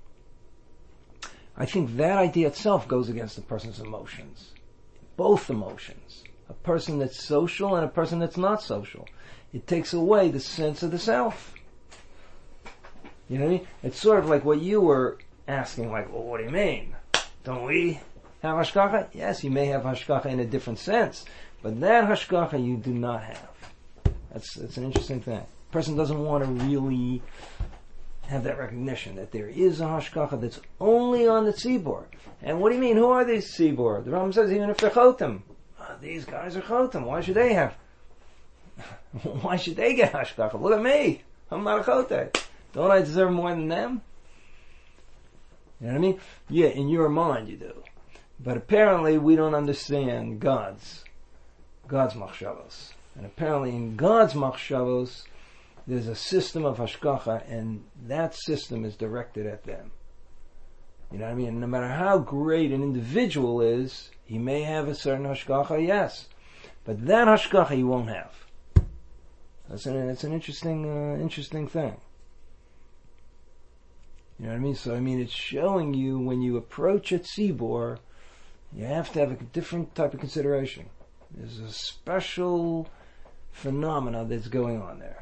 I think that idea itself goes against a person's emotions. Both emotions. A person that's social and a person that's not social. It takes away the sense of the self. You know what I mean? It's sort of like what you were asking, like, well, what do you mean? Don't we have hashgacha? Yes, you may have hashgacha in a different sense, but that hashgacha you do not have. That's an interesting thing. A person doesn't want to really have that recognition that there is a hashgacha that's only on the tzibor. And what do you mean? Who are these tzibor? The Rambam says even if they're chotem, these guys are chotem. Why should they have? Why should they get hashgacha? Look at me. I'm not a chotem. Don't I deserve more than them? You know what I mean? Yeah, in your mind you do. But apparently we don't understand God's machshavos. And apparently in God's machshavos, there's a system of hashgacha, and that system is directed at them. You know what I mean? No matter how great an individual is, he may have a certain hashgacha, yes. But that hashgacha he won't have. It's an interesting thing. You know what I mean? So, I mean, it's showing you when you approach a tzibor, you have to have a different type of consideration. There's a special phenomena that's going on there.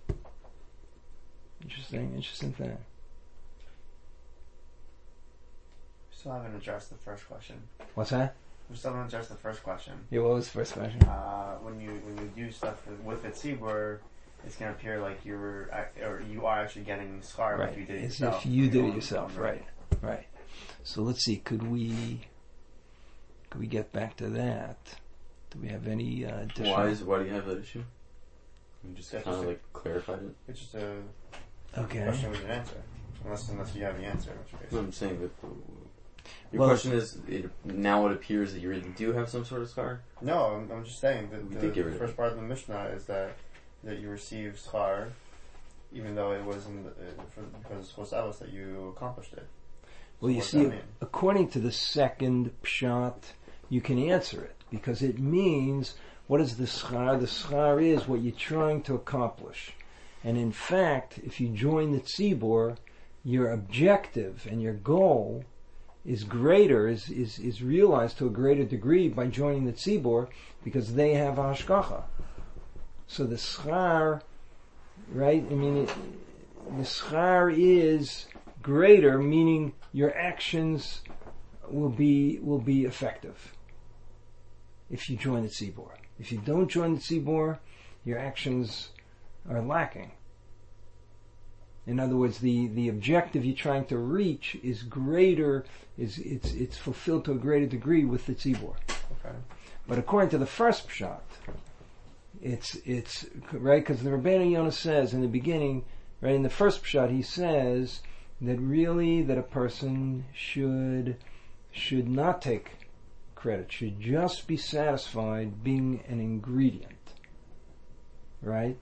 Interesting thing. We still haven't addressed the first question. What's that? We still haven't addressed the first question. Yeah, what was the first question? When you do stuff with the tzibur, it's going to appear like you are actually getting schar right. if you did it yourself. yourself. If you did it yourself, right. So let's see, could we Can we get back to that? Do we have any additional? Why do you have that issue? You just kind of like clarified it. It's just a Okay. question with an answer, unless you have the answer. In which case. No, I'm saying that your Well, question is, now it appears that you really do have some sort of scar? No, I'm just saying We that did get rid the of first it. part of the Mishnah is that you receive schar, even though it wasn't because Chosavos that you accomplished it. Well, So you what does see, that mean? according to the second pshat, you can answer it because it means what is the schar? The schar is what you're trying to accomplish, and in fact, if you join the tzibor, your objective and your goal is greater, is realized to a greater degree by joining the tzibor because they have hashgacha. So the schar, right? I mean, the schar is greater, meaning your actions will be effective if you join the tzibor. If you don't join the tzibor, your actions are lacking. In other words, the objective you're trying to reach is greater, it's fulfilled to a greater degree with the tzibor. Okay. But according to the first pshat, it's right, because the Rabbeinu Yonah says in the beginning, right, in the first pshat, he says that really that a person should not take credit, should just be satisfied being an ingredient, right?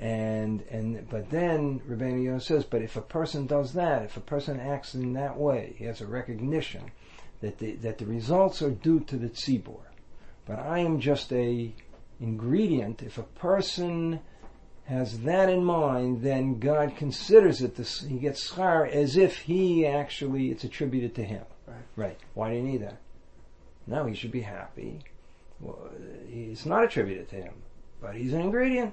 But then Rabbeinu Yonah says, but if a person does that, if a person acts in that way, he has a recognition that the results are due to the tzibor. But I am just a ingredient. If a person has that in mind, then God considers it, he gets schar as if he actually, it's attributed to him. Right. Why do you need that? No, he should be happy. Well, it's not attributed to him, but he's an ingredient.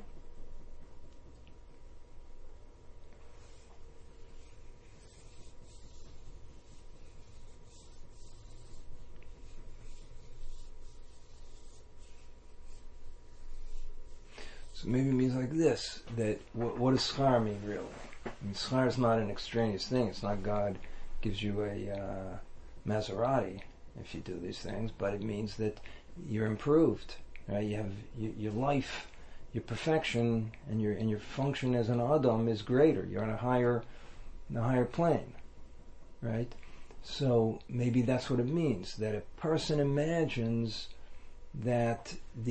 So maybe it means like this, that what does schar mean really? I mean, schar is not an extraneous thing. It's not God gives you a Maserati if you do these things, but it means that you're improved. Right? You have your life, your perfection, and your function as an Adam is greater. You're on a higher plane, right? So maybe that's what it means, that a person imagines that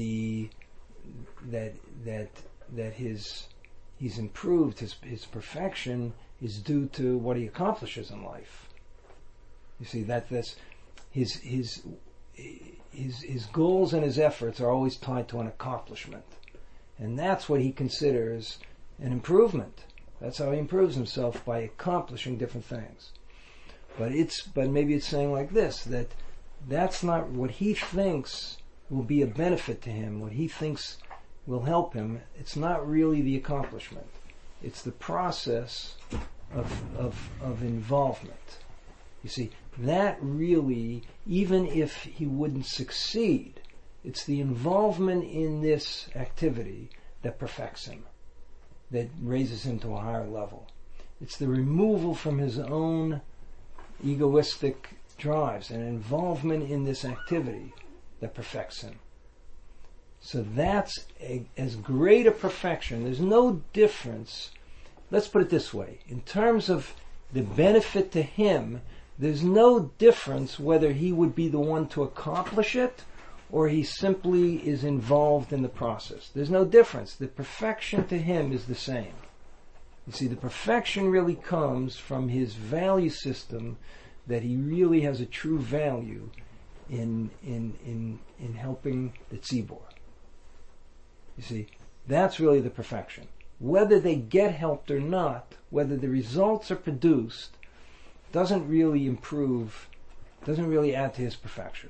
he's improved, his perfection is due to what he accomplishes in life. You see, that's his goals and his efforts are always tied to an accomplishment, and that's what he considers an improvement. That's how he improves himself, by accomplishing different things. But maybe it's saying like this, that's not what he thinks will be a benefit to him, what he thinks will help him. It's not really the accomplishment. It's the process of involvement. You see, that really, even if he wouldn't succeed, it's the involvement in this activity that perfects him, that raises him to a higher level. It's the removal from his own egoistic drives and involvement in this activity that perfects him. So that's as great a perfection. There's no difference. Let's put it this way. In terms of the benefit to him, there's no difference whether he would be the one to accomplish it or he simply is involved in the process. There's no difference. The perfection to him is the same. You see, the perfection really comes from his value system, that he really has a true value in helping the tzibor. You see, that's really the perfection. Whether they get helped or not, whether the results are produced, doesn't really improve, doesn't really add to his perfection.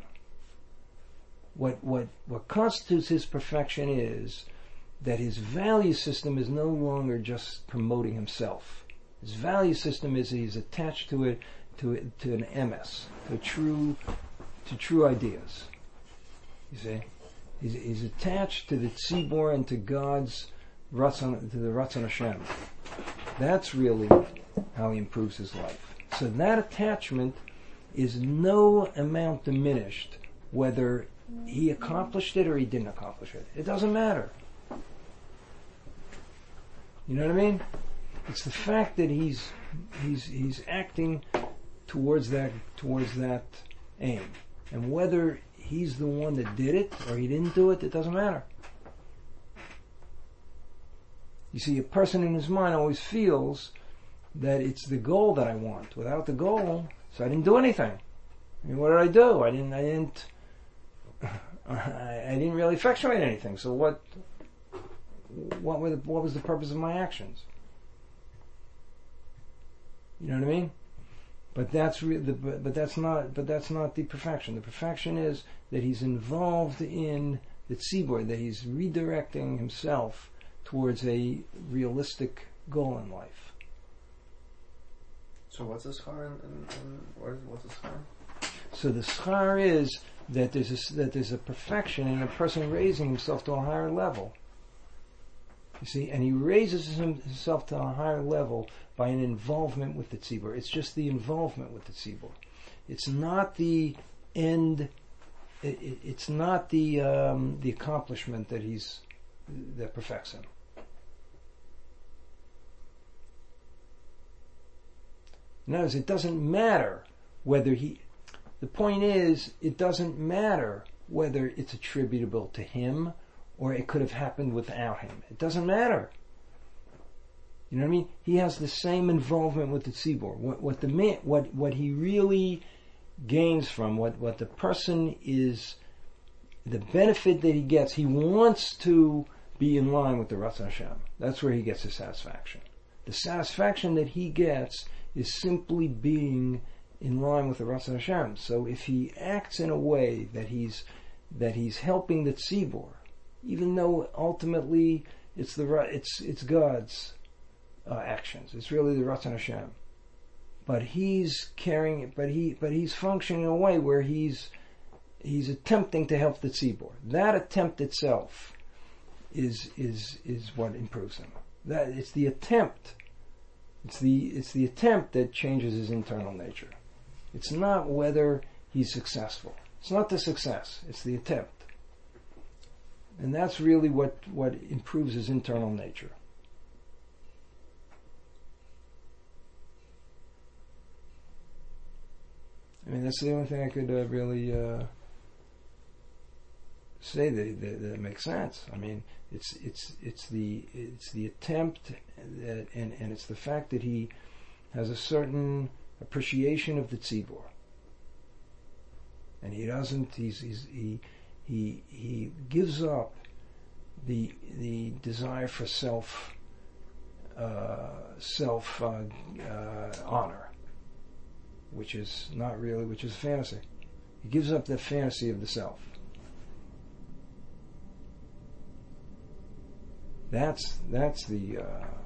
What constitutes his perfection is that his value system is no longer just promoting himself. His value system is he's attached to it, to an emes, to true ideas. You see, he's attached to the tzibor and to God's Ratzon, to the Ratzon Hashem. That's really how he improves his life. So that attachment is no amount diminished whether he accomplished it or he didn't accomplish it. It doesn't matter. You know what I mean? It's the fact that he's acting towards that aim, and whether he's the one that did it or he didn't do it, it doesn't matter. You see, a person in his mind always feels that it's the goal that I want. Without the goal, so I didn't do anything. I mean, what did I do? I didn't really effectuate anything. So what was the purpose of my actions? You know what I mean? But that's not the perfection. The perfection is that he's involved in the tzibur, that he's redirecting himself towards a realistic goal in life. So what's the schar what's the schar? So the schar is that there's a perfection in a person raising himself to a higher level. You see, and he raises himself to a higher level by an involvement with the tzibur. It's just the involvement with the tzibur. It's not the end. It's not the accomplishment that perfects him. In other words, it doesn't matter whether the point is, it doesn't matter whether it's attributable to him or it could have happened without him. It doesn't matter. You know what I mean? He has the same involvement with the tzibur. What he really gains from, what the person is, the benefit that he gets, he wants to be in line with the Ratzon Hashem. That's where he gets his satisfaction. The satisfaction that he gets is simply being in line with the Ratzon Hashem. So if he acts in a way that he's helping the tzibur, even though ultimately it's God's actions, it's really the Ratzon Hashem, but he's functioning in a way where he's attempting to help the tzibur. That attempt itself is what improves him. That it's the attempt. It's the attempt that changes his internal nature. It's not whether he's successful. It's not the success. It's the attempt. And that's really what improves his internal nature. I mean, that's the only thing I could really say that makes sense. I mean, it's the attempt, and it's the fact that he has a certain appreciation of the tzibur, and he doesn't. He gives up the desire for self honor, which is fantasy. He gives up the fantasy of the self. That's the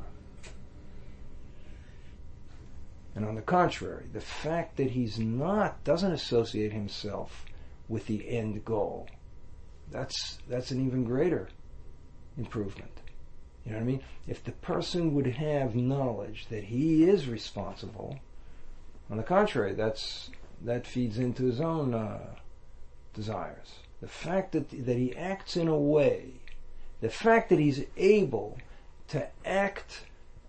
and on the contrary, the fact that he's doesn't associate himself with the end goal, that's an even greater improvement. You know what I mean? If the person would have knowledge that he is responsible, on the contrary, that feeds into his own desires. The fact that he acts in a way, the fact that he's able to act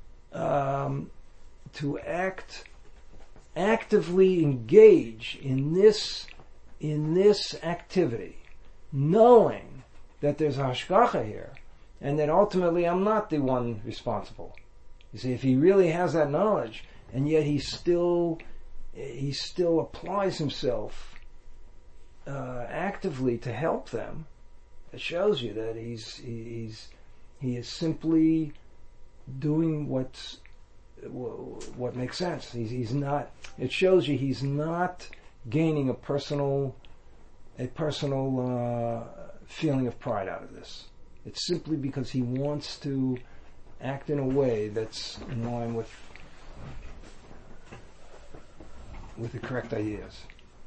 actively engage in this activity, knowing that there's a hashgacha here, and that ultimately I'm not the one responsible. You see, if he really has that knowledge, and yet he still applies himself actively to help them, it shows you that he is simply doing what makes sense. He's not. It shows you he's not gaining a personal feeling of pride out of this. It's simply because he wants to act in a way that's in line with the correct ideas.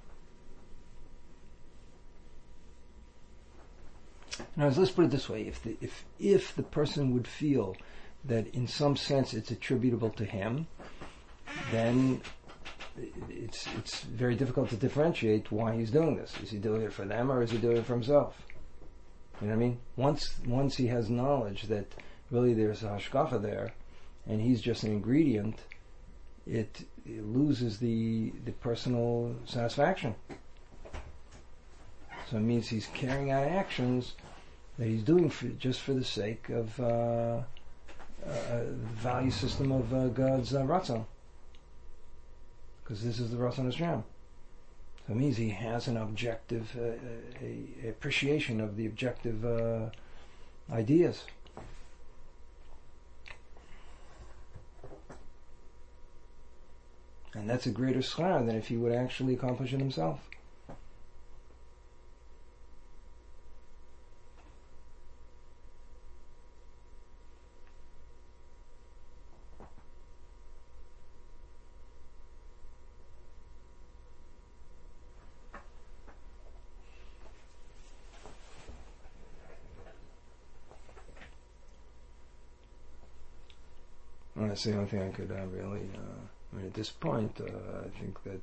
Now, let's put it this way: if the person would feel that in some sense it's attributable to him, then it's very difficult to differentiate why he's doing this. Is he doing it for them, or is he doing it for himself? You know what I mean? Once he has knowledge that really there's a hashkafa there, and he's just an ingredient, it loses the personal satisfaction. So it means he's carrying out actions that he's doing just for the sake of the value system of God's Ratzon. Because this is the Ratzon Hashem. So it means he has an objective, a appreciation of the objective ideas. And that's a greater schar than if he would actually accomplish it himself. That's the only thing I could really... I mean, at this point, I think that...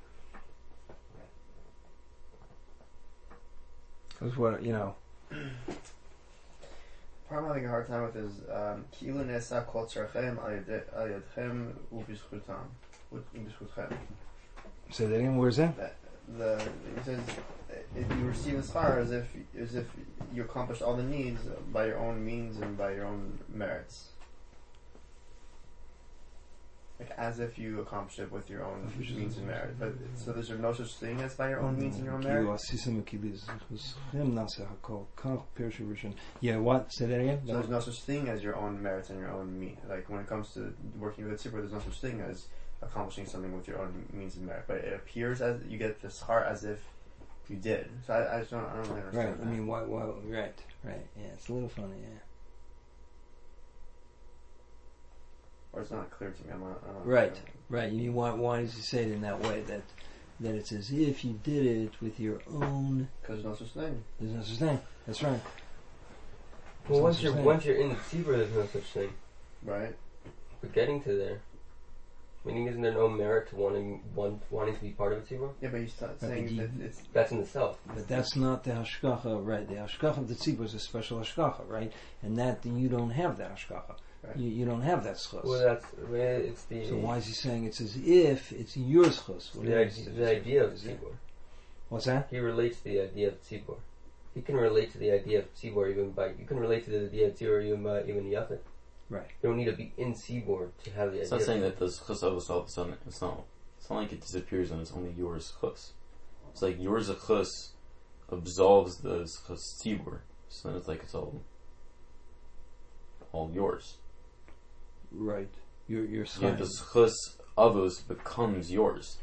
That's what, you know... Part I'm having a hard time with is Ki'ilu Nesa Kol Tzarchem Al Yadchem U'Bizchutchem. Say that again, where's that? It says if you receive a schar as if you accomplished all the needs by your own means and by your own merits. Like as if you accomplished it with your own means and merit. But so there's no such thing as by your own means and your own merit? Yeah, what? Say that again? So there's no such thing as your own merits and your own means. Like when it comes to working with a tzibur, there's no such thing as accomplishing something with your own means and merit. But it appears as you get this heart as if you did. So I don't really understand. Right, that. I mean, why, right. Yeah, it's a little funny, yeah. Or it's not clear to me. I'm not right. You mean why does he say it in that way? That it's as if you did it with your own. Because there's no such thing. There's no such thing. That's right. Well, once you're in the tzibur, there's no such thing. Right. But getting to there, meaning isn't there no merit to wanting to be part of a tzibur? Yeah, but he's saying that it's that's in the self. But that's not the hashkacha, right? The hashkacha of the tzibur is a special hashkacha, right? And that you don't have that hashkacha. Right. You don't have that schus. Well, it's the. So why is he saying it's as if it's your schus? The idea of tzibur. What's that? He relates to the idea of tzibur. He can relate to the idea of tzibur you can relate to the idea of tzibur even yachid. Right. You don't need to be in tzibur to have the idea. It's not saying that the schus of all of a sudden it's not like it disappears and it's only yours schus. It's like yours schus absolves the schus tzibur. So then it's like it's all yours. Right. Your the schus avos becomes yours.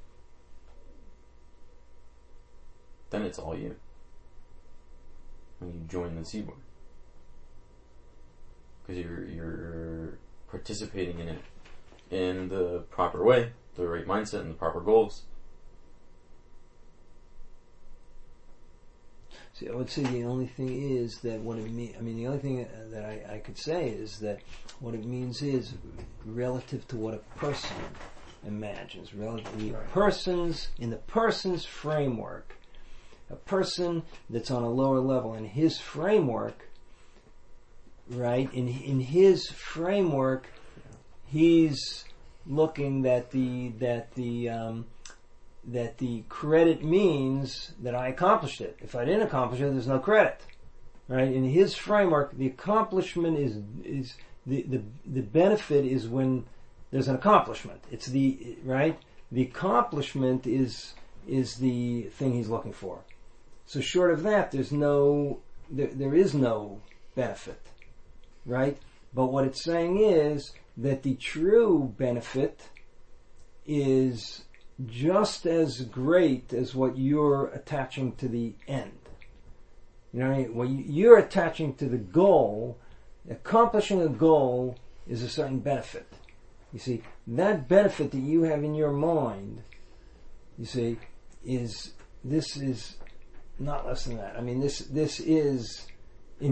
Then it's all you. When you join the tzibur. Because you're participating in it in the proper way, the right mindset and the proper goals. See, I would say the only thing is that what it means, the only thing that I could say is that what it means is relative to what a person imagines, relatively in the person's framework, a person that's on a lower level in his framework, right? In his framework, he's looking that the credit means that I accomplished it. If I didn't accomplish it, there's no credit, right? In his framework, the accomplishment is the benefit is when there's an accomplishment. It's the accomplishment is the thing he's looking for. So short of that, there is no benefit, right? But what it's saying is that the true benefit is just as great as what you're attaching to the end. You know what I mean? When you're attaching to the goal, accomplishing a goal is a certain benefit. You see, that benefit that you have in your mind, you see, this is not less than that. This is, in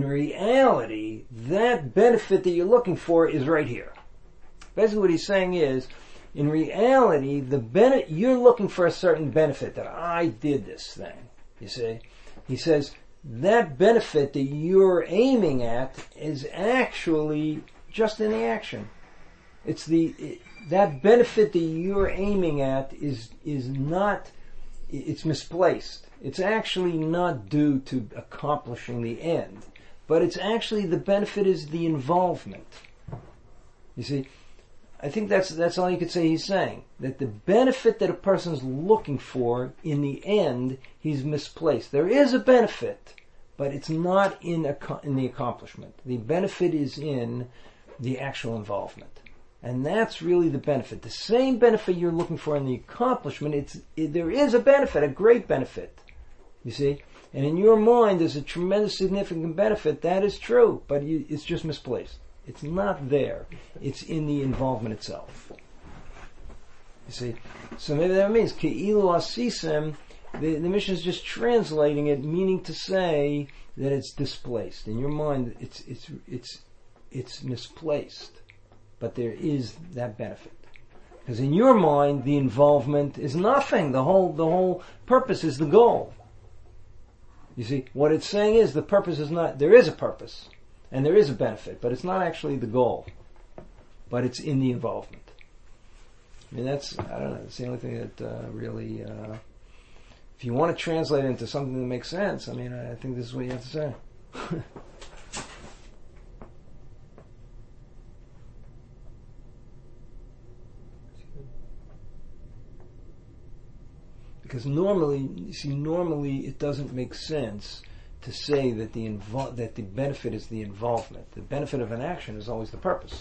reality, that benefit that you're looking for is right here. Basically what he's saying is, in reality, you're looking for a certain benefit, that I did this thing. You see? He says, that benefit that you're aiming at is actually just in the action. It's that benefit that you're aiming at is not, it's misplaced. It's actually not due to accomplishing the end, but it's actually, the benefit is the involvement. You see, I think that's all you could say he's saying. That the benefit that a person's looking for, in the end, he's misplaced. There is a benefit, but it's not in the accomplishment. The benefit is in the actual involvement. And that's really the benefit. The same benefit you're looking for in the accomplishment, there is a benefit, a great benefit. You see? And in your mind, there's a tremendous significant benefit. That is true, but it's just misplaced. It's not there. It's in the involvement itself. You see? So maybe that means, Ke'ilu Asisem, the Mishnah is just translating it, meaning to say that it's displaced. In your mind, it's misplaced. But there is that benefit. Because in your mind, the involvement is nothing. The whole purpose is the goal. You see, what it's saying is the purpose is not, there is a purpose, and there is a benefit, but it's not actually the goal. But it's in the involvement. I mean, that's the only thing that really, if you want to translate it into something that makes sense, I mean, I think this is what you have to say. Because normally it doesn't make sense to say that that the benefit is the involvement. The benefit of an action is always the purpose.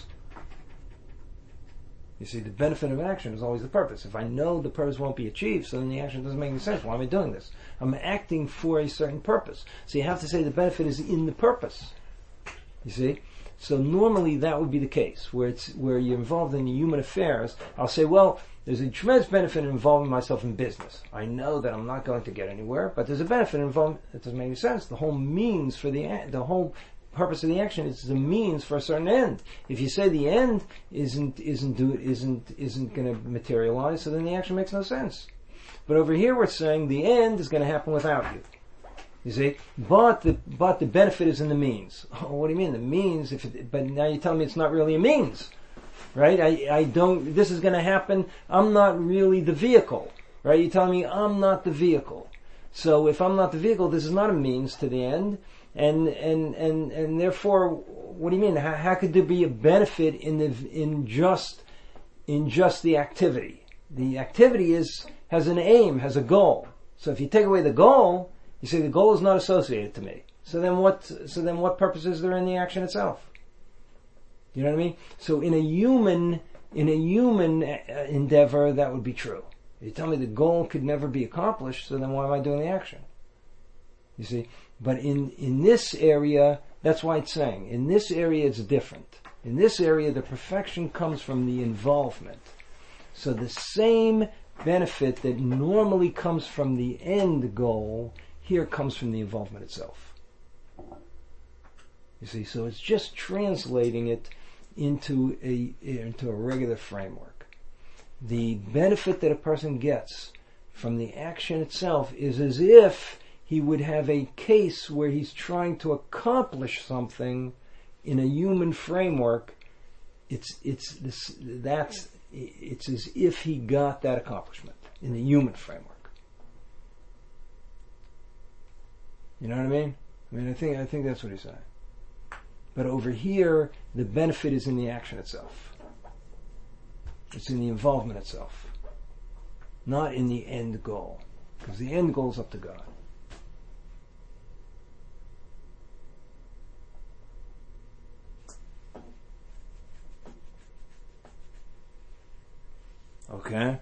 You see, the benefit of action is always the purpose. If I know the purpose won't be achieved, so then the action doesn't make any sense. Why am I doing this? I'm acting for a certain purpose. So you have to say the benefit is in the purpose. You see? So normally that would be the case, where you're involved in human affairs. I'll say, well, there's a tremendous benefit in involving myself in business. I know that I'm not going to get anywhere, but there's a benefit in involving. It doesn't make any sense. The whole means for the whole purpose of the action is the means for a certain end. If you say the end isn't going to materialize, so then the action makes no sense. But over here we're saying the end is going to happen without you. You see, but the benefit is in the means. Oh, what do you mean the means? But now you're telling me it's not really a means. Right? I don't, this is going to happen. I'm not really the vehicle. Right? You're telling me I'm not the vehicle. So if I'm not the vehicle, this is not a means to the end. And therefore, what do you mean? How could there be a benefit in just the activity? The activity has an aim, has a goal. So if you take away the goal, you say the goal is not associated to me. So then what purpose is there in the action itself? You know what I mean? So in a human endeavor, that would be true. You tell me the goal could never be accomplished, so then why am I doing the action? You see? But in this area, that's why it's saying, in this area it's different. In this area, the perfection comes from the involvement. So the same benefit that normally comes from the end goal, here comes from the involvement itself. You see, so it's just translating it into a regular framework. The benefit that a person gets from the action itself is as if he would have a case where he's trying to accomplish something in a human framework. It's as if he got that accomplishment in the human framework. You know what I mean? I think that's what he's saying. But over here, the benefit is in the action itself. It's in the involvement itself. Not in the end goal. Because the end goal is up to God. Okay?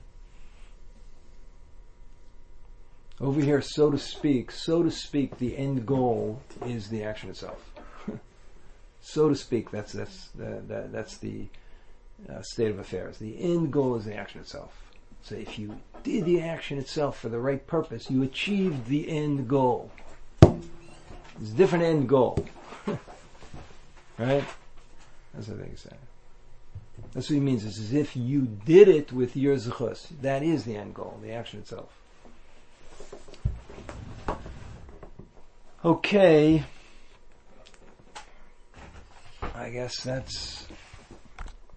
Over here, so to speak, the end goal is the action itself. So to speak, that's the state of affairs. The end goal is the action itself. So if you did the action itself for the right purpose, you achieved the end goal. It's a different end goal. Right? That's what I think he's saying. That's what he means. It's as if you did it with your zechus. That is the end goal, the action itself. Okay. I guess that's